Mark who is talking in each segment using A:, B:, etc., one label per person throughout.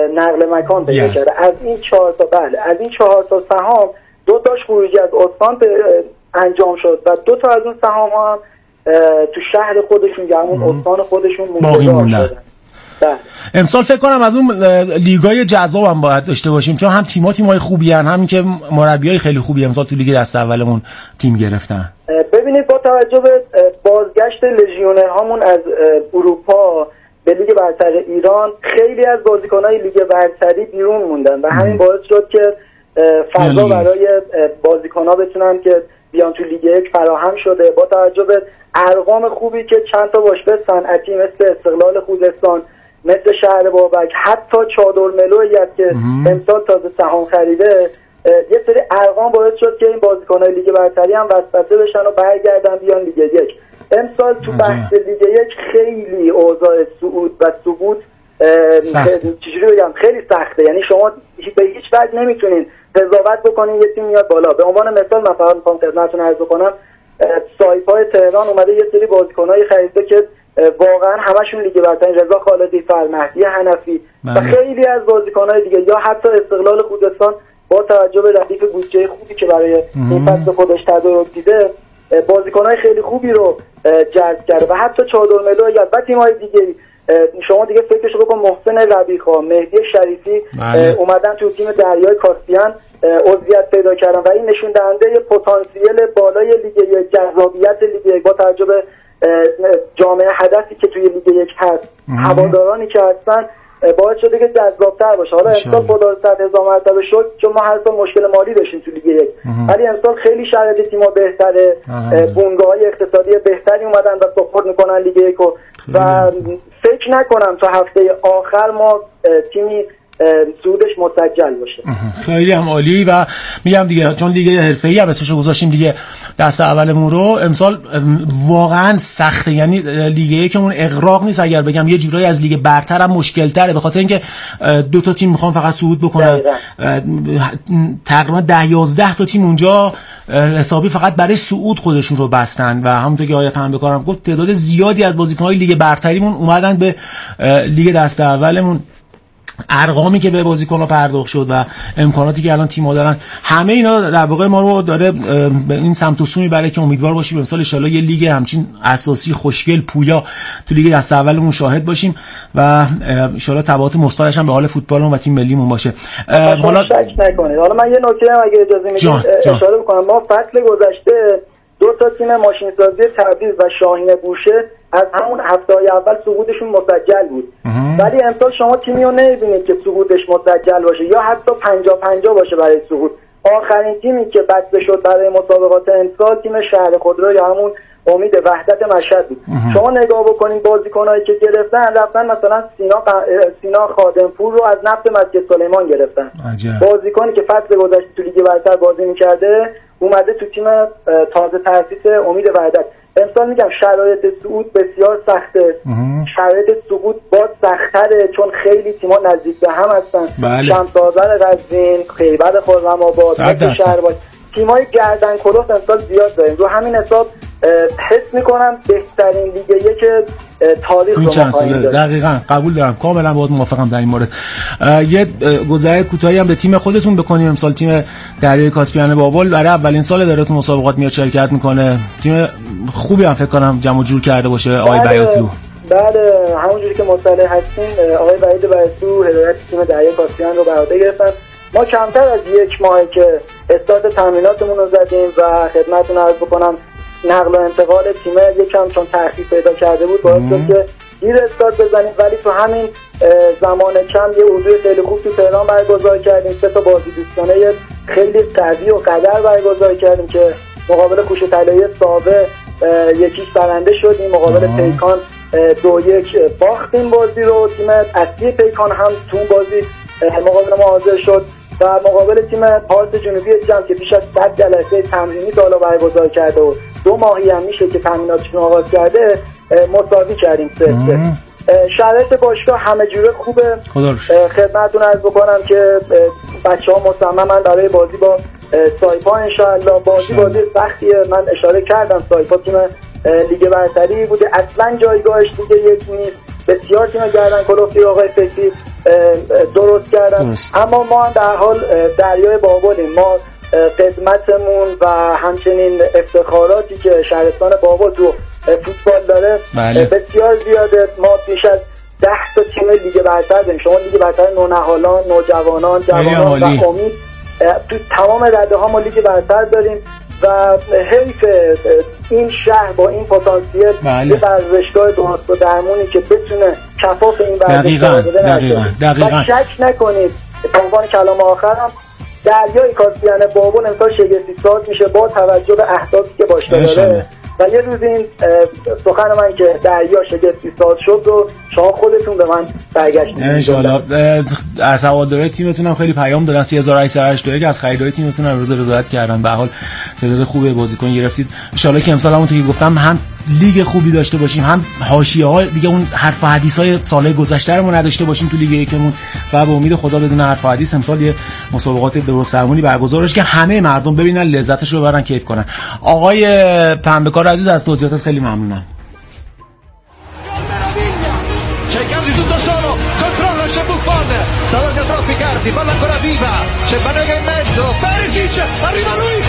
A: نقل مکان پیدا کرده. از این 4 تا سهام 2 تاش خروجی از استان انجام شد و 2 تا از اون سهام ها تو شهر خودشون یا همون استان خودشون باقی شدن.
B: امسال فکر کنم از اون لیگای جذاب هم باید داشته باشیم، چون هم تیمای خوبی هن، همین که مربیای خیلی خوبی امسال تو لیگ دست اولمون تیم گرفتن.
A: ببینید با توجه به بازگشت لژیونرهامون از اروپا به لیگ برتر ایران، خیلی از بازیکن‌های لیگ برتری بیرون موندن و همین باعث شد که فضا برای بازیکن‌ها بتونن که بیان تو لیگ 1 فراهم شده. با توجه به ارقام خوبی که چند تا باشگاه صنعتی مثل استقلال خوزستان، مثل شهر بابک، حتی چادر ملویی که امسال تازه سهام خریده، یه سری ارقام باعث شد که این بازیکن‌های لیگ برتری هم وسوسه بشن و برگردن بیان لیگ 1. امسال تو بحث لیگ 1 خیلی اوضاع صعود و سقوط چجوری بگم خیلی سخته. یعنی شما به هیچ وجه نمیتونین قضاوت بکنین یه تیم میاد بالا. به عنوان مثال من فقط میخوام خدمتتون عرض کنم سایپای تهران اومده یه سری بازیکن‌های خریده که واقعا همشون لیگ برتر، رضا خالدی، فرمهدی حنفی و خیلی از بازیکن‌های دیگه، یا حتی استقلال خوزستان با توجه به ردیف بودجه خوبی که برای این فصل خودش تدارک دیده بازیکن‌های خیلی خوبی رو جذب کرده و حتی چادر ملو و تیم‌های دیگه. شما دیگه فکرشو بکن محسن ربیخا، مهدی شریفی اومدن تو تیم دریای کاسپیان عضویت پیدا کردن و این نشون دهنده پتانسیل بالای لیگ 1، جذابیت لیگ 1 با توجه به جامعه هدفی که توی لیگ 1 هست، هوادارانی که هستن باعث شده که جذاب‌تر باشه. حالا امسال خدا رو 100,000 مرتبه شکر چون ما هر سال مشکل مالی داشتیم تو لیگ 1، ولی امسال خیلی شرایط تیم‌ها بهتره، بنگاه‌های اقتصادی بهتری اومدن و سپورت می‌کنن لیگ 1 و فکر نکنم تا هفته آخر ما تیمی سودش مسجل باشه.
B: خیلی هم عالی. و میگم دیگه چون لیگ حرفه‌ای هم اسمشو گذاشتیم لیگ دست اولمون رو، امسال واقعا سخته. یعنی لیگ یکمون اغراق نیست اگر بگم یه جورایی از لیگ برتر هم مشکل تره، به خاطر اینکه 2 تا تیم میخوان فقط صعود بکنن. تقریبا 10-11 تا تیم اونجا حسابی فقط برای صعود خودشون رو بستن و همونطور که آقای قنبه‌کارم گفت تعداد زیادی از بازیکن‌های لیگ برتریمون اومدن به لیگ دست اولمون. ارقامی که به بازیکن‌ها پرداخت شد و امکاناتی که الان تیم‌ها دارن، همه اینا در واقع ما رو داره به این سمت و سو میبره که امیدوار باشیم امسال ان شاءالله یه لیگ همچین اساسی خوشگل پویا تو لیگ دست اولمون شاهد باشیم و ان شاءالله تبعات مثبتش هم به حال فوتبالمون و تیم ملیمون باشه.
A: حالا شک نکنید. حالا من یه نکته هم اگه اجازه میدید اشاره بکنم. ما فصل گذشته 2 تا تیم ماشین‌سازی تبریز و شاهین بوشه از همون هفته‌های اول سقوطشون مسجل بود، ولی امسال شما تیمی رو نمی‌بینید که سقوطش مسجل باشه یا حتی 50-50 باشه برای سقوط. آخرین تیمی که بسته شد برای مسابقات امسال تیم شهر خودرو یا همون امید وحدت مشهد بود. شما نگاه بکنید بازیکنایی که گرفتن، رفتن مثلا سینا خادمپور رو از نفت مسجد سلیمان گرفتن. بازیکنی که فصل گذشته تو لیگ برتر بازی می‌کرده اومده تو تیم تازه تأسیس امید وحدت. امسال میگم شرایط صعود بسیار سخته، شرایط سقوط باز سخت‌تره چون خیلی تیم‌ها نزدیک به هم هستن. شمس آذر قزوین، خیبر خرم‌آباد، شهرباز، تیم‌های گردن کلفت امسال زیاد داریم. رو همین حساب حس میکنم بهترین لیگ 1 تاریخ رو خواهیم داشت.
B: دقیقاً قبول دارم، کاملا باهات موافقم در این مورد. یه گذره کوتاهی هم به تیم خودتون بکنیم. امسال تیم دریای کاسپیان بابل برای اولین سال داره تو مسابقات میاد شرکت میکنه. تیم خوبی هم فکر کنم جمع جور کرده باشه آقای بیاتلو.
A: بله همونجوری که مطلع هستین آقای وحید بیاتلو هدایت تیم دریای کاسپیان رو بر عهده گرفتن. ما کمتر از 1 ماه که استارت تمریناتمون رو زدیم و خدمتتون عرض بکنم نقل و انتقال تیم یکم چون تأخیر پیدا کرده بود باعث شد که دیر استارت بزنیم، ولی تو همین زمان کم یه حضور خیلی خوب تو تهران برگزار کردیم. 3 تا بازی دوستانه خیلی قوی و قدر برگزار کردیم که مقابل کوش طلایی ساوه 1-0 برنده شدیم، مقابل پیکان 2-1 باختیم بازی رو. تیم اصلی پیکان هم تو بازی مقابل ما حاضر شد و مقابل تیم پارس جنوبی جام که بیش از 100 جلسه تمرینی تا حالا برگزار کرده و 2 ماهی هم میشه که تمریناتشون آغاز کرده مساوی کردیم 3-3. شرایط باشگاه همه جوره خوبه. خدمتتون عرض بکنم که بچه‌ها مصممن برای بازی با سایپا ان شاء الله. بازی سختیه، من اشاره کردم سایپا تیم لیگ برتری بوده، اصلا جایگاهش لیگ 1 نیست. بسیار تیم گردن کلفتی آقای فکری درست کردن. اما ما هم در حال دریای بابلیم. ما قدمتمون و همچنین افتخاراتی که شهرستان بابل تو فوتبال داره بسیار زیاده. ما بیش از 10 تا تیم لیگ برتر داریم. شما لیگ برتر نونهالان، نوجوانان، جوانان و امید تو تمام رده ها ما لیگ برتر داریم و حیف این شهر با این پتانسیل یه ورزشگاه درست و درمونی که بتونه کفاف این ورزشگاه بده. و شک نکنید به عنوان کلام آخرم دریای کاسپیان بابل امسال شگفتی ساز میشه با توجه به اهدافی که باشگاه داره و یه روز این سخن من که دریا شگفتی ساز شد رو شما خودتون به من برگشتید
B: ان شاء الله. از هوادارهای تیمتون هم خیلی پیام دادن 3882 که از خریدای تیمتون هم روز رضایت کردن. به هر حال تعداد خوبه بازیکن گرفتید. ان شاء الله که امسال همونطور که گفتم هم لیگ خوبی داشته باشیم، هم حاشیه‌ها دیگه اون حرف و حدیث‌های سال گذشته‌مون نداشته باشیم تو لیگ یکمون و به امید خدا بدون حرف و حدیث امسال یه مسابقات درست‌درمونی برگزار بشه که همه مردم ببینن، لذتش رو ببرن، کیف کنن. آقای پنبه‌کار عزیز از توضیحاتت خیلی ممنونم.
C: Salta troppi cardi, palla ancora viva, c'è Banega in mezzo, Perisic, arriva lui,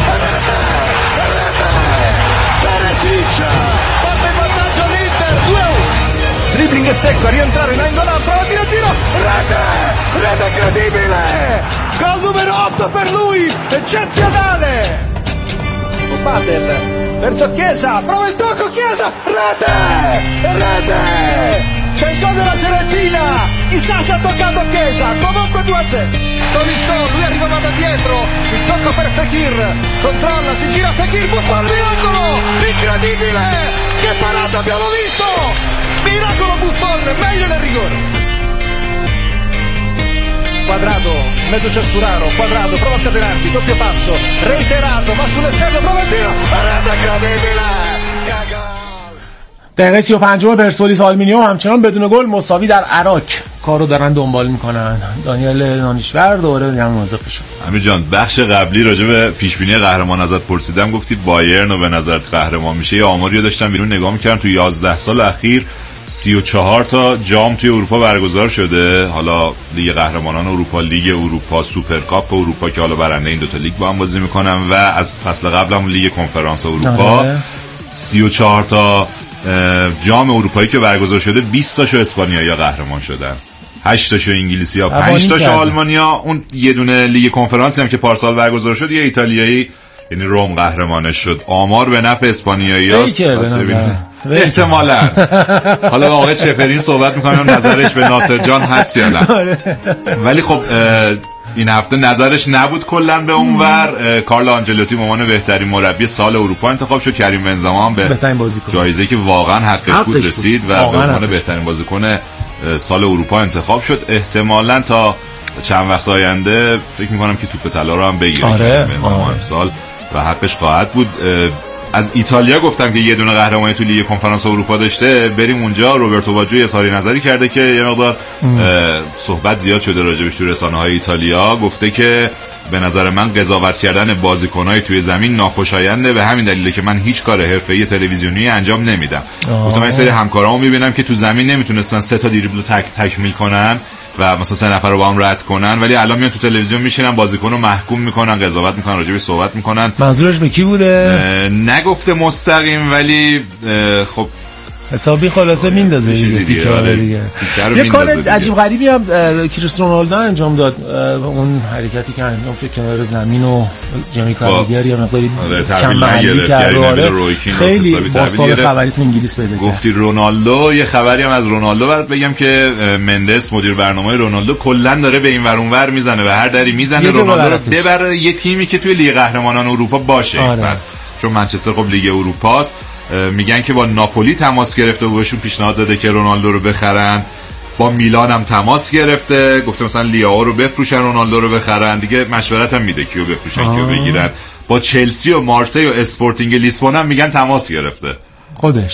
C: Perisic, porta in vantaggio l'Inter, 2-1, dribbling e secco, a rientrare in angolo, prova di tiro, rete incredibile, gol numero 8 per lui, eccezionale, Bader, verso Chiesa, prova il tocco, Chiesa, rete, c'è il gol della Fiorentina, chissà se ha toccato Chiesa, comunque 2-0. Tolisso, lui arrivava da dietro, il tocco per Fekir, controlla, si gira Fekir, butta al miracolo, incredibile, che parata abbiamo visto, miracolo Buffon, meglio del rigore. Quadrado, mezzo Cesturaro, Quadrado, prova a scatenarsi, doppio passo, reiterato, va sull'esterno, prova il tiro, parata incredibile, caga.
B: دقیقه 35 پرسپولیس آلومینیوم همچنان بدون گل مساوی در عراق کارو دارن دنبال میکنن. دانیل دانشور دوباره هم موظف شد.
D: امیر جان بخش قبلی راجع به پیش بینی قهرمان ازت پرسیدم، گفتی بایرن رو به نظرت قهرمان میشه. یه آماری داشتم بیرون نگاه میکردم تو 11 سال اخیر 34 تا جام توی اروپا برگزار شده. حالا لیگ قهرمانان اروپا، لیگ اروپا، سوپرکاپ اروپا که حالا برنده این دو تا لیگ با هم بازی میکنن و از فصل قبل هم لیگ کنفرانس اروپا. 34 تا جام اروپایی که برگزار شده 20 تاشو اسپانیایی‌ها قهرمان شدن، 8 تاشو انگلیسی‌ها، 5 تاشو آلمانی‌ها. اون یه دونه لیگ کنفرانسی هم که پارسال برگزار شد یه ایتالیایی یعنی روم قهرمانش شد. آمار به نفع اسپانیایی‌هاست احتمالاً. حالا آقای چفرین صحبت می‌کنه نظرش به ناصر جان هست یا نه، ولی خب این هفته نظرش نبود کلا به اونور. کارلو آنجلوتی به عنوان بهترین مربی سال اروپا انتخاب شد. کریم بنزما هم به جایزه‌ای که واقعا حقش بود رسید و به عنوان بهترین بازیکن سال اروپا انتخاب شد. احتمالاً تا چند وقت آینده فکر می‌کنم که توپ طلا رو هم بگیره بنزما امسال و حقش خواهد بود. از ایتالیا گفتم که یه دونه قهرمانی تو لیگ کنفرانس اروپا داشته، بریم اونجا. روبرتو باجو اظهار نظری کرده که یه مقدار صحبت زیاد شده راجبش تو رسانه‌های ایتالیا. گفته که به نظر من قضاوت کردن بازیکن‌های توی زمین ناخوشاینده، به همین دلیله که من هیچ کار حرفه‌ای تلویزیونی انجام نمیدم. گفتم این سری همکارامو میبینم که تو زمین نمیتونستن 3 تا دریبل تکمیل کنن و مثلا 3 نفر رو با هم رد کنن، ولی الان میان تو تلویزیون میشینن بازیکن رو محکوم میکنن، قضاوت میکنن، راجبش صحبت میکنن.
B: منظورش به کی بوده؟
D: نگفته مستقیم ولی خب
B: حسابی خلاصه میندازه دیگه. یه کار عجیب غریبی هم کریستیانو رونالدو انجام داد. اون حرکتی که انجام شد کنار زمین و جمی کاردیاری هم مقداری کم محلی کرد. خیلی باستاب خبری تو انگلیس پیدا کرد.
D: گفتی رونالدو، یه خبری هم از رونالدو برات بگم که مندس مدیر برنامه رونالدو کلا داره به این ور اون ور میزنه و هر دری میزنه رونالدو رو ببره یه تیمی که توی لیگ قهرمانان اروپا باشه. پس چون منچستر خب لیگ اروپاست، میگن که با ناپولی تماس گرفته و بهشون پیشنهاد داده که رونالدو رو بخرن. با میلان هم تماس گرفته، گفته مثلا لیاو رو بفروشن رونالدو رو بخرن. دیگه مشورت هم میده کیو بفروشن کیو بگیرن. با چلسی و مارسی و اسپورتینگ لیسبون هم میگن تماس گرفته.
B: خودش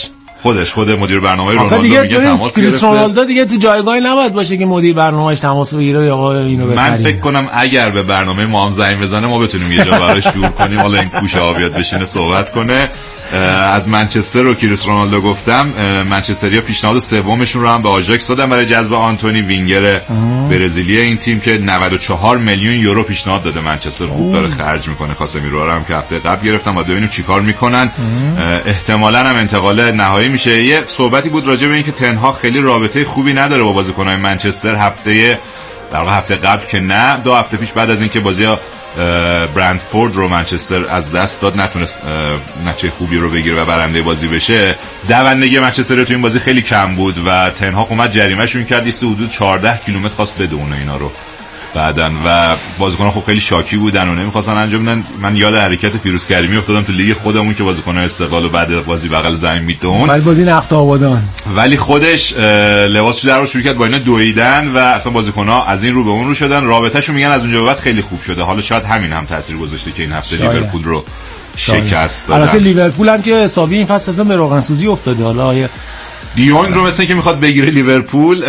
D: خود مدیر برنامه رونالدو میگه تماس گرفته.
B: رونالدو دیگه تو جایگاهی نباید باشه که مدیر برنامه‌اش تماس بگیره یا آقا اینو بخریم.
D: من فکر کنم اگر به برنامه ما هم زنگ بزنه ما بتونیم یه جا براش جور کنیم، حالا این کوشه آبیات بشینه صحبت کنه. از منچستر رو کریس رونالدو گفتم، منچستریا پیشنهاد سومشون رو هم به آژاکس دادن برای جذب آنتونی، وینگر برزیلی این تیم که 94 میلیون یورو پیشنهاد داده. منچستر خوب داره خرج میکنه. کاسمیرو رو هم که هفته قبل گرفتن، بعد ببینیم چیکار میکنن. احتمالاً هم انتقال نهایی میشه. یه صحبتی بود راجع به اینکه تنها خیلی رابطه خوبی نداره با بازیکن‌های منچستر. هفته قبل که نه، 2 هفته پیش بعد از اینکه بازی برندفورد رو منچستر از دست داد، نتونست نتیجه خوبی رو بگیره و برنده بازی بشه. دوندگی منچستر تو این بازی خیلی کم بود و تنها اومد جریمه‌شون کرد، ایست حدود 14 کیلومتر خواست بدونه اینا رو بعدن و بازیکن‌ها خب خیلی شاکی بودن و نمی‌خواستن انجام بدن. من یاد حرکت فیروز کریمی افتادم تو لیگ خودمون که بازیکن‌ها استقلال بعد بازی بغل زمین میدون،
B: ولی بازی نفت آبادان، ولی
D: خودش لباسش در رو شروع کرد با اینا دویدن و اصلا بازیکن‌ها از این رو به اون رو شدن. رابطه‌شون میگن از اونجا به بعد خیلی خوب شده. حالا شاید همین هم تاثیر گذاشته که این هفته لیورپول رو شکست دادن.
B: البته لیورپول هم که حسابی این فصل اصلا به روغن‌سوزی افتاده. حالا
D: دیونگ رو مثلا که میخواد بگیره لیورپول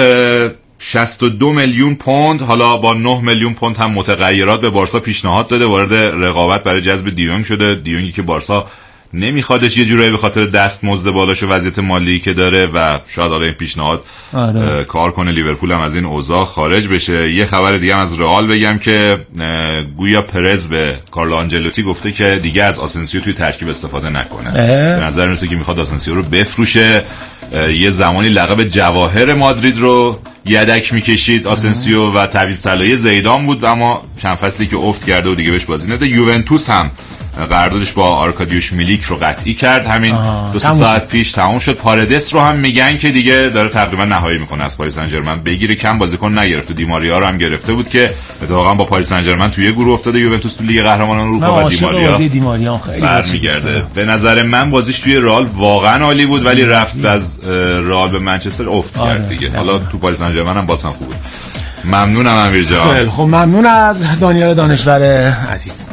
D: 62 میلیون پوند، حالا با 9 میلیون پوند هم متغیرات به بارسا پیشنهاد داده. وارد رقابت برای جذب دیونگ شده. دیونگی که بارسا نمیخوادش یه جورایی به خاطر دستمزد بالاش و وضعیت مالی که داره و شاید حالا این پیشنهاد کار کنه، لیورپول هم از این اوضاع خارج بشه. یه خبر دیگه هم از رئال بگم که گویا پرز به کارلو آنجلوتی گفته که دیگه از آسنسیو توی ترکیب استفاده نکنه. به نظر میرسه که میخواد آسنسیو رو بفروشه. یه زمانی لقب جواهر مادرید رو یدک میکشید آسنسیو و تعویض طلایی زیدان بود، اما چند فصلی که افت کرده و دیگه بهش بازی نده. یوونتوس هم قراردادش با آرکادیوش میلیک رو قطعی کرد، همین 2 ساعت پیش تموم شد. پاردس رو هم میگن که دیگه داره تقریبا نهایی میکنه از پاریس سن ژرمن بگیره. کم بازیکن نگرفت. دیماریا رو هم گرفته بود که اتفاقا با پاریس سن ژرمن توی گروه افتاده یوونتوس تو لیگ قهرمانان اروپا و دیماریا
B: خیلی
D: برمیگرده. به نظر من بازیش توی رئال واقعا عالی بود، ولی رفت از رئال به منچستر افت کرد دیگه. حالا تو پاریس سن ژرمن هم بازم خوبه. ممنونم امیر جان.
B: خب ممنون از دانیال دانشور عزیز.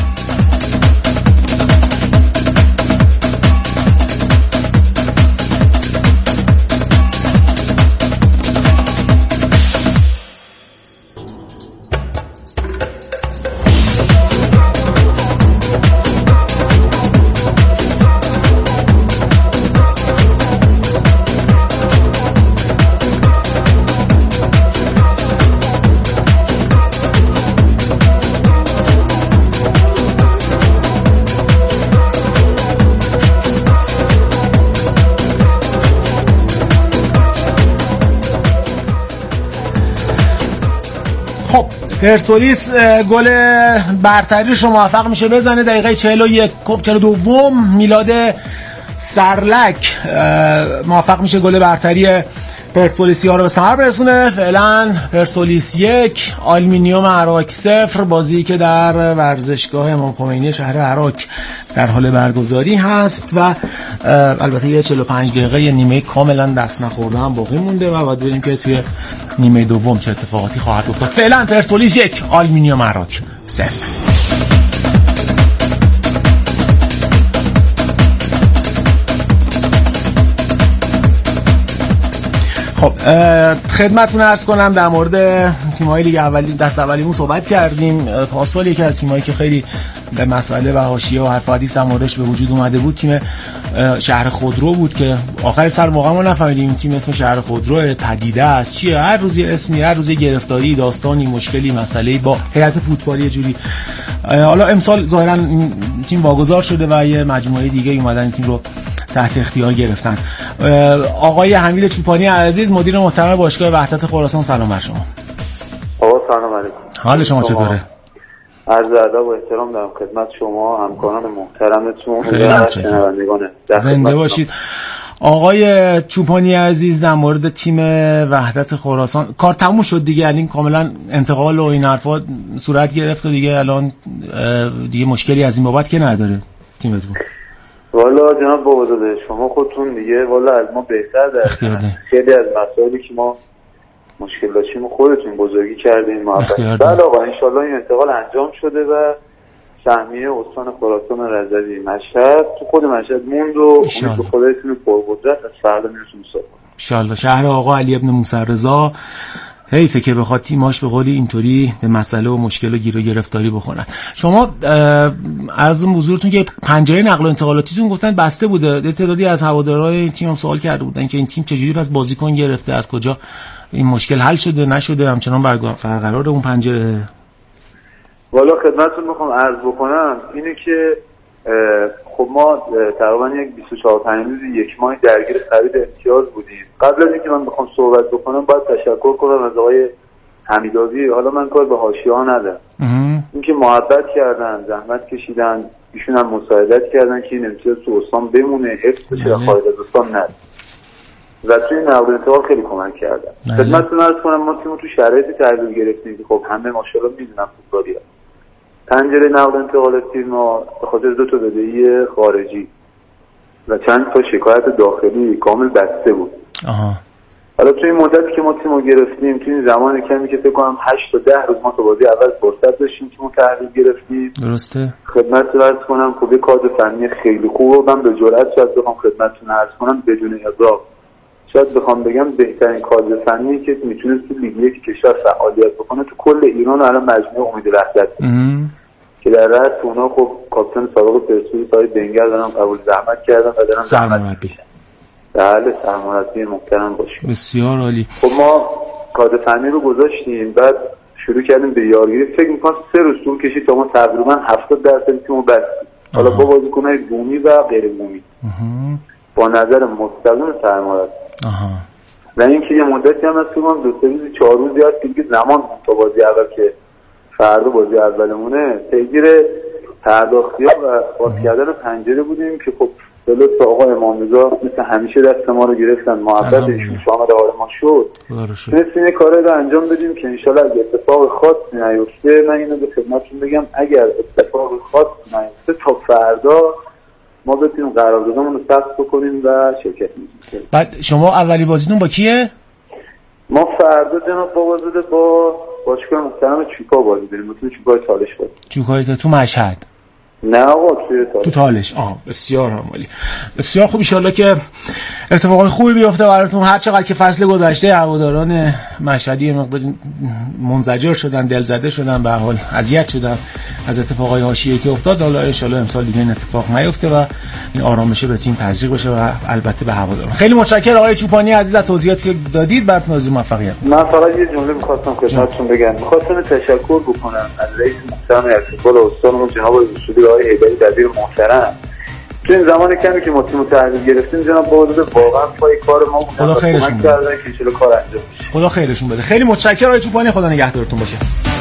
B: پرسپولیس گل برتریش رو موفق میشه بزنه. دقیقه 42 میلاد سرلک موفق میشه گل برتری پرسپولیسیا رو به ثمر برسونه. فعلا پرسپولیس 1، آلومینیوم عراق 0. بازی که در ورزشگاه امام خمینی شهر عراق در حال برگزاری هست و البته یه 45 دقیقه یه نیمه کاملا دست نخورده هم باقی مونده و باید ببینیم که توی نیمه دوم چه اتفاقاتی خواهد افتاد. فعلا پرسپولیس 1، آلومینیوم عراق 0. خب خدمتتون عرض کنم در مورد تیم‌های لیگ اولی دست اولیمون صحبت کردیم. پاسال یکی از تیمایی که خیلی به مسئله و حاشیه و حرف حدیث در موردش به وجود اومده بود تیم شهر خودرو بود که آخر سر واقعا ما نفهمیدیم تیم اسم شهر خودرو پدیده است چیه. هر روز اسمی، هر روز گرفتاری، داستانی، مشکلی، مسئله‌ای با هیئت فوتبالی جوری. حالا امسال ظاهرا تیم واگذار شده و یه مجموعه دیگه اومدن این تیم رو تحت اختیار گرفتن. آقای حمید چوپانی عزیز، مدیر محترم باشگاه وحدت خراسان، سلام بر شما.
E: آقا سلام علیکم.
B: حال شما چطوره؟
E: عرض ادب و احترام دارم خدمت شما، همکاران محترمتون و شنوندگان.
B: زنده باشید. آقای چوپانی عزیز، در مورد تیم وحدت خراسان کار تموم شد دیگه، یعنی کاملا انتقال و این حرفا صورت گرفت و دیگه الان دیگه مشکلی از این بابت که نداره تیمتون؟
E: والا جناب بابازاده شما خودتون دیگه والا از ما بهتر در خیلی از مسائلی که ما مشکل داشتیم خودتون بزرگی کردین. بله آقا انشالله این انتقال انجام شده و سهمیه استان خراسان رضوی مشهد تو خود مشهد موند و امید به خدایتون پرقدرت از فردا میرسیم مسابقه
B: ان شاء الله. شهر آقا علی ابن موسی رضا حیفه که بخواد تیماش به قولی اینطوری به مسئله و مشکل و گیر و گرفتاری بخونن. شما از حضورتون که پنجره نقل و انتقالاتیتون گفتن بسته بوده، تعدادی از هوادارهای تیم هم سوال کرده بودن که این تیم چجوری پس بازیکن گرفته، از کجا این مشکل حل شده نشده، همچنان برقرار اون پنجره؟
E: والا خدمتتون میخوام عرض بکنم اینه که خب ما تقریبا یک 24-25 روز یک ماه درگیر خرید امتیاز بودیم. قبل از اینکه من بخوام صحبت بکنم باید تشکر کنم از آقای حمیدآبی. حالا من کار به حاشیه‌ها ندارم، اینکه محبت کردن، زحمت کشیدن، ایشون هم مساعدت کردن که این امتیاز تو استان بمونه، حفظ بشه و خارج از استان نره و توی نقل و انتقال خیلی کمک کردن. خدمتتون عرض کنم ما تیمو تو شرایطی تحویل گرفتیم که خب همه ماشاءالله میدونن فوتبالی‌ها. پنجره نقل و انتقالات تیم ما به خاطر 2 تا بدهی خارجی و چند تا شکایت داخلی کامل بسته بود. حالا توی این مدتی که ما تیمو گرفتیم، توی این زمان کمی که فکر کنم 8 تا 10 روز ما تا بازی اول فرصت داشتیم تیمو تحویل گرفتیم. درسته. خدمتتون عرض کنم خب یه کادر فنی خیلی خوب من به جرئت شاید بخوام خدمتتون عرض کنم بدون اغراق شاید بخوام بگم بهترین کادر فنی که میتونه تو لیگ 1 کشور فعالیت بکنه تو کل ایران الان مجموعه امید وحدت که در رأس اونا خب کاپیتان سابق پرسپولیس های بنگر دارن قبول زحمت کردن و دارن
B: سرمربی.
E: بله سرمربی محترم باشه.
B: بسیار عالی.
E: خب ما کادر فنی رو گذاشتیم، بعد شروع کردیم به یارگیری. فکر می‌کنم 3 روز طول کشید تا ما تقریبا 70% تیمو بستیم. حالا با بازیکن‌های بومی و غیر بومی با نظر مستقیم سرمربی. و اینکه یه مدتی هم هست که ما 2-3 روز 4 روزی هست که زمان تا بازی اول که فردا بازی اولمونه پیگیر پرداختی‌ها و باز کردن پنجره بودیم که خب جلوی آقا امام‌رضا مثل همیشه دست ما رو گرفتن، محبتشون شامل حال ما شد. مثل این کاره رو انجام بدیم که انشالله اگه اتفاق خاصی نیفته، من اینو به خدمتتون بگم اگر اتفاق خاصی نیفته تا فردا ما بتونیم قراردادمون رو ثبت بکنیم و شرکت کنیم.
B: بعد شما اولی بازیتون با کیه؟
E: ما فردا جناب بابازاده با باشگاه محترم چوکا بازی داریم. تو چوکای تالش بود.
B: چوکای تو مشهد؟
E: نه آقا تو
B: تالش. بسیار عالی. بسیار خوب. ان شاءالله که اتفاقات خوبی بیفته براتون. هر چقدر که فصل گذشته هواداران مشهدی مقدار منزجر شدن، دلزده شدن، به هر حال اذیت شدن از اتفاقای حاشیه‌ای که افتاد، حالا ان شاءالله امسال دیگه این اتفاق نیفته و این آرامش به تیم تزریق بشه و البته به هواداران. خیلی متشکرم آقای چوپانی عزیز از توضیحاتی که دادید. براتون آرزوی موفقیت.
E: من فقط یه جمله می‌خواستم خدمتتون بگم. می‌خواستم تشکر بکنم از رئیس محترم ارتباط استانمون جناب رسولی آقای حیدری دبیر محترم. تو این زمان کمی که ما تیمو تحویل گرفتیم جناب بازده واقعا پای کار ما بودن.
B: خدا خیرشون بده.
E: که چلو کار انجام بشه.
B: خدا خیرشون بده. خیلی متشکرم آقای چوپانی. خدا نگهدارتون باشه.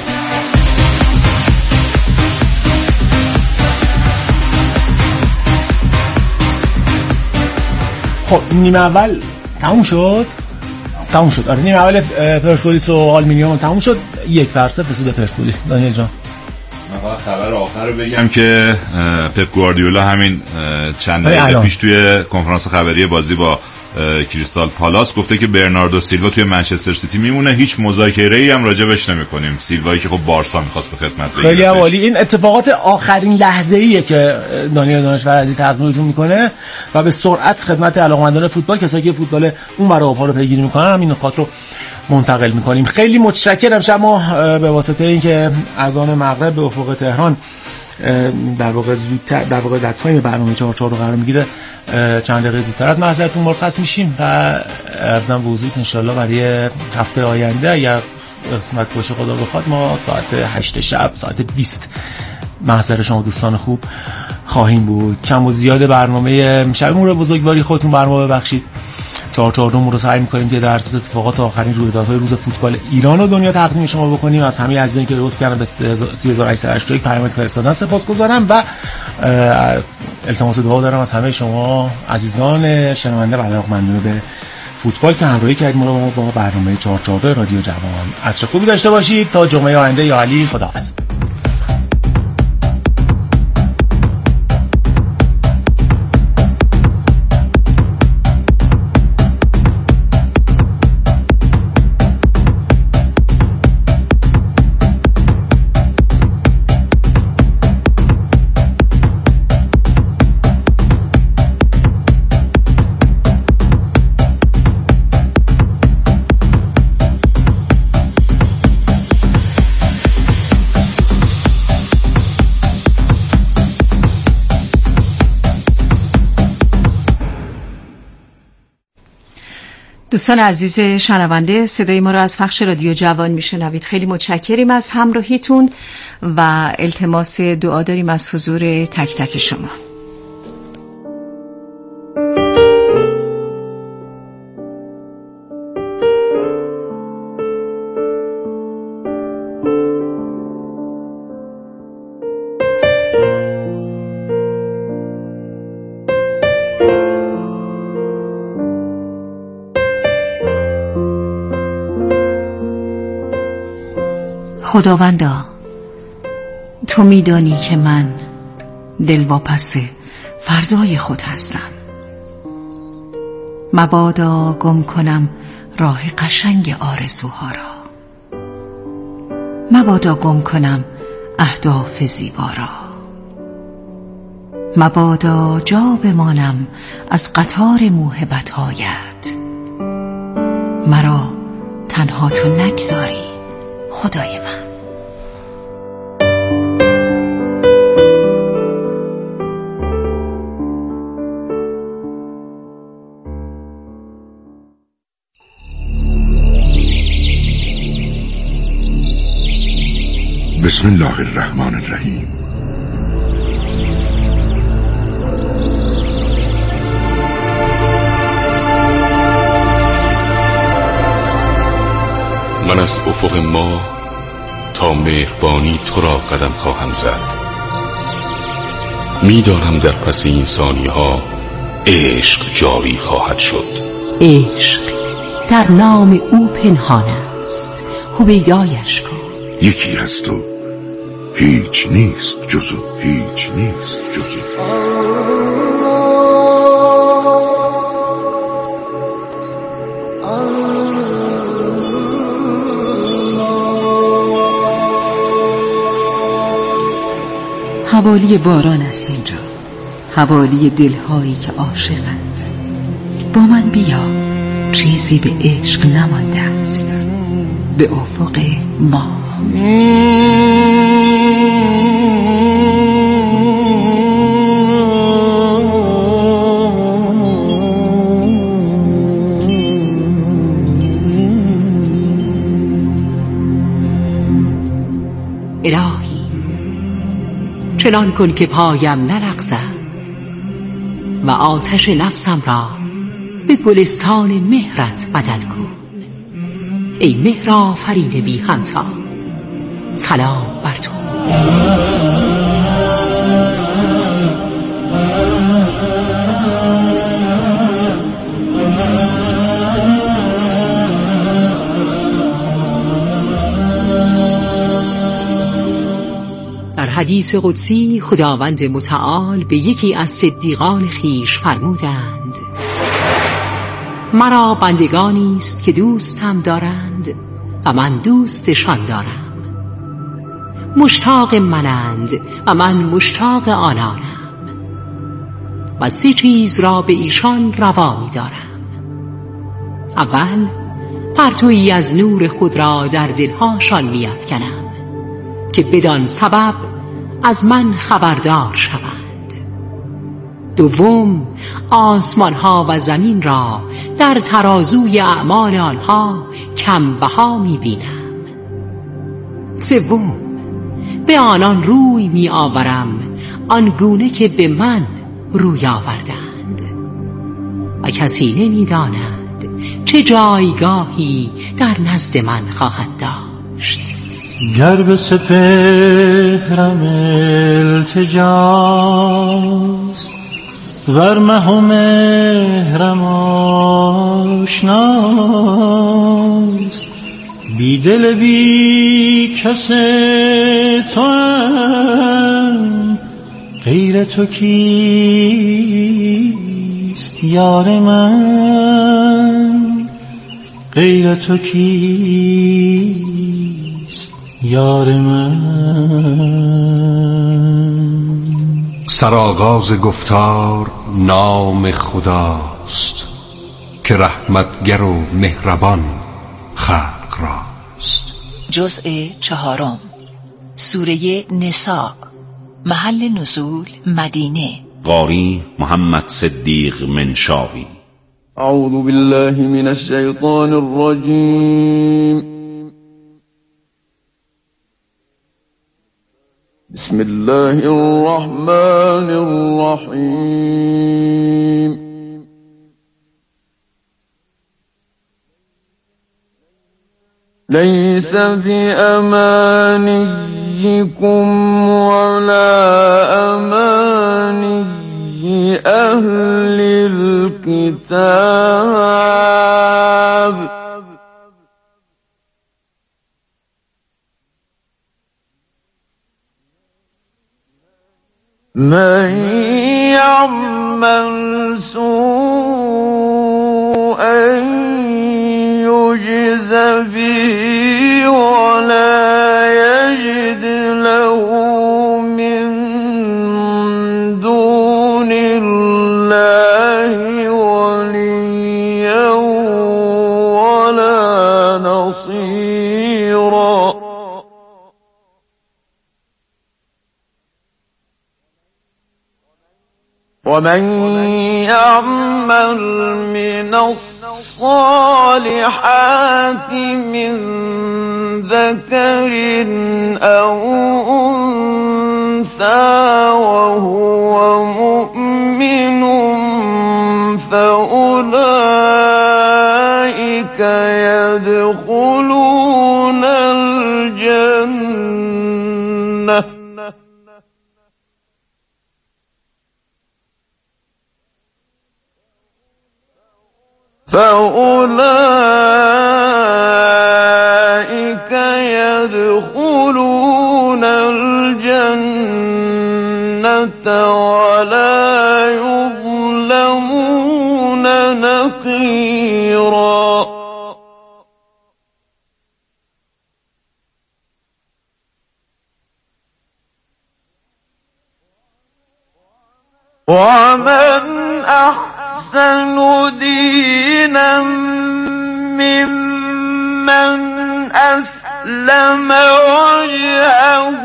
B: خب نیمه اول تموم شد. آره نیمه اول پرسپولیس و آلومینیوم تموم شد. 1-0 سود پرسپولیس. دانیل جان
D: خبر آخر رو بگم که پپ گواردیولا همین چند دقیقه پیش توی کنفرانس خبری بازی با کریستال پالاس گفته که برناردو سیلوا توی منچستر سیتی میمونه، هیچ مذاکره‌ای هم راجبش نمی‌کنیم. سیلوایی که خب بارسا می‌خواست به خدمت بگیره.
B: خیلی عالی. این اتفاقات آخرین لحظه‌ایه که دانیال دانشور عزیز تقدیمتون می‌کنه و به سرعت خدمت علاقه‌مندان فوتبال، کسایی که فوتبال اون برای آب‌ها رو پیگیری می‌کنن همین نکات رو منتقل می‌کنیم. خیلی متشکرم. شما به واسطه اینکه اذان مغرب به افق تهران در واقع در تایم برنامه 4 رو قرار میگیره چند دقیقه زودتر از محضرتون مرخص میشیم و عرضم به حضورتون انشالله برای هفته آینده اگر قسمت باشه خدا بخواد ما ساعت 8 شب ساعت 20 محضر شما دوستان خوب خواهیم بود. کم و زیاد برنامه شب مور بزرگواری خودتون بر ما ببخشید. 442 رو سعی می‌کنیم که در اساس اتفاقات آخرین رویدادهای روز فوتبال ایران و دنیا تقدیم شما بکنیم. از همه عزیزانی که لطف کردن به 3881 پیام فرستادن سپاسگزارم و التماس دعا دارم از همه شما عزیزان شنونده و علاقه‌مندان به فوتبال که همراهی کردید ما رو با برنامه 442 رادیو جوان. عصر خوبی داشته باشید تا جمعه آینده. یا علی خداحافظ.
F: دوستان عزیز شنونده، صدای ما را از پخش رادیو جوان میشنوید. خیلی متشکریم از همراهیتون و التماس دعا داریم از حضور تک تک شما. خداوندا، تو میدانی که من دلواپس فردای خود هستم. مبادا گم کنم راه قشنگ آرزوها را، مبادا گم کنم اهداف زیبا را، مبادا جا بمانم از قطار موهبت‌هایت. مرا تنها تو نگذاری خدای من.
G: بسم الله الرحمن الرحیم.
H: من از افق ما تا مهربانی تو را قدم خواهم زد. میدانم در پس این ثانیه ها عشق جاری خواهد شد.
I: عشق در نام او پنهان است، هویدایش کن.
G: یکی هست و هیچ نیست جزو، هیچ نیست جزو.
I: حوالی باران است اینجا، حوالی دلهایی که عاشقند. با من بیا، چیزی به عشق نمانده است. به افق ما الهی، چنان کن که پایم نلغزد و آتش نفسم را به گلستان مهرت بدل کن. ای مهر آفرین بی همتا، سلام بر تو. در حدیث قدسی خداوند متعال به یکی از صدیقان خویش فرمودند: مرا بندگانی است که دوستم دارند و من دوستشان دارم، مشتاق منند و من مشتاق آنانم، و 3 چیز را به ایشان روا می دارم. اول، پرتویی از نور خود را در دلهاشان می افکنم که بدان سبب از من خبردار شوند. دوم، آسمان ها و زمین را در ترازوی اعمال آنها کم بها می بینم. سوم، به آنان روی می آورم آنگونه که به من روی آوردند و کسی نمی داند چه جایگاهی در نزد من خواهد داشت.
J: گر به سپهرم التجاست، ور مه و مهرم آشناست، بی دل بی کس توام، غیر تو کیست یار من، غیر تو کیست یار من.
G: سرآغاز گفتار نام خداست که رحمتگر و مهربان خلق راست.
K: جزء 4، سوره نساء، محل نزول مدینه.
L: قاری محمد صدیق منشاوی. أعوذ بالله من الشيطان الرجيم. بسم الله الرحمن الرحيم. ليس بأمانيكم ولا أماني أهل الكتاب من يعمل سوءا يجز به ولا يجد له من دون الله وليا ولا نصيرا. ومن يعمل من الصالحات من ذكر أو أنثى وهو مؤمن فأولئك يدخلون الجنة ولا يظلمون نقيرا. ومن أحسن دينا ممن أسلم وجهه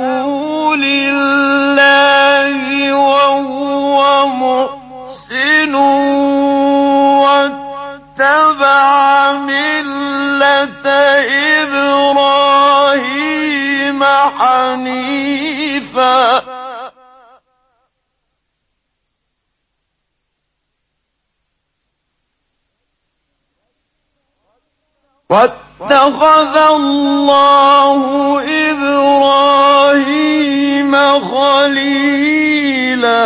L: لله وهو محسن واتبع ملة إبراهيم حنيفا واتخذ الله إبراهيم خليلا.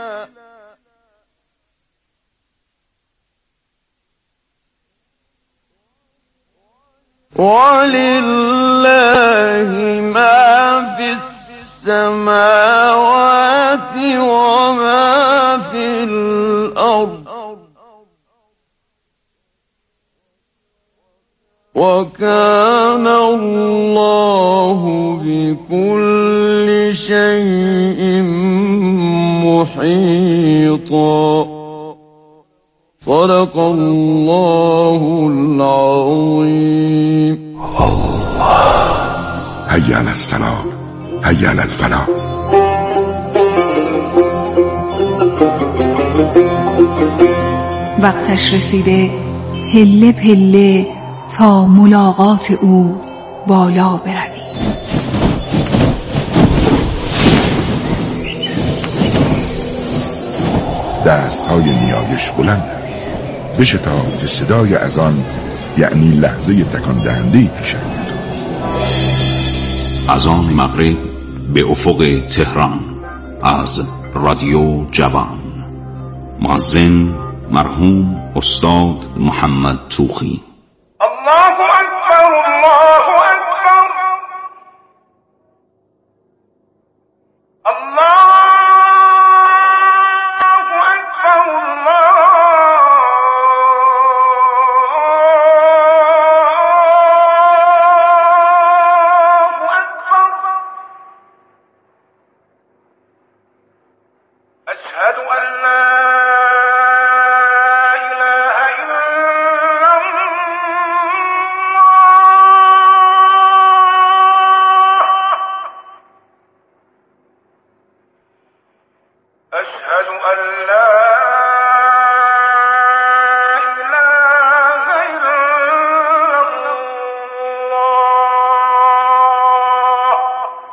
L: ولله ما في السماوات وما في الأرض وكان الله بكل شيء محيطا. صدق الله العظيم.
G: الله. هيا على السلام، هيا على الفلاح.
F: وقتش رسیده پله پله تا ملاقات او بالا بروی.
G: دستهای نیایش بلند است. بشتاب که صدای اذان یعنی لحظه تکان دهنده پیش آید.
M: اذان مغرب به افق تهران از رادیو جوان. مؤذن مرحوم استاد محمد توخی.